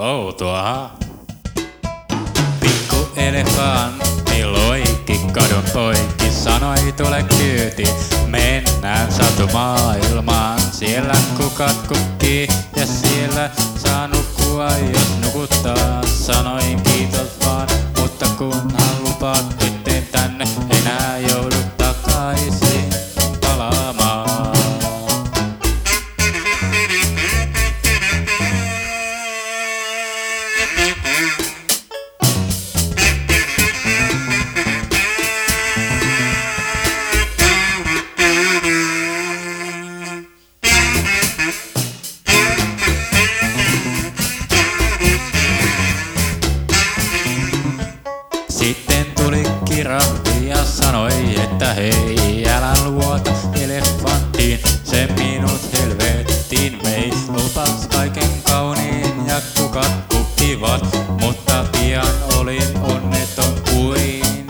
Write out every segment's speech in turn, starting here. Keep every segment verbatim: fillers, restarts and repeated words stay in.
outoa. Pikku elefantti loikki kadun poikki, sanoi tule kyyti, mennään satumaailmaan. Siellä kukat kukkii ja siellä saa nukkua jos nukuttaa. Sanoin kiitos vaan, mutta kunhan lupaat, etten tänne enää joudu takaisin palaamaan. Sitten tuli kirahvi ja sanoi, että hei, älä luota elefanttiin, se minut helvettiin vei. Lupas kaiken kauniin ja kukat kukkivat, mutta pian olin onneton kuin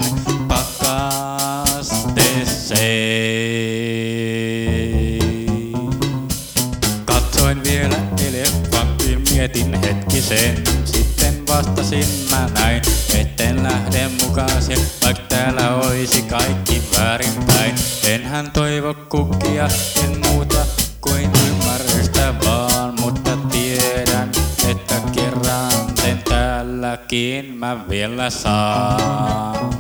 pakkasteeseen. Katsoin vielä elefanttiin, mietin hetkisen, sitten vastasin mä näin, etten lähde mukaasi, vaikka täällä oisi kaikki väärinpäin. Enhän toivo kukkia, en muuta kuin ymmärrystä vaan, mutta tiedän, että kerran sen täälläkin mä vielä saan.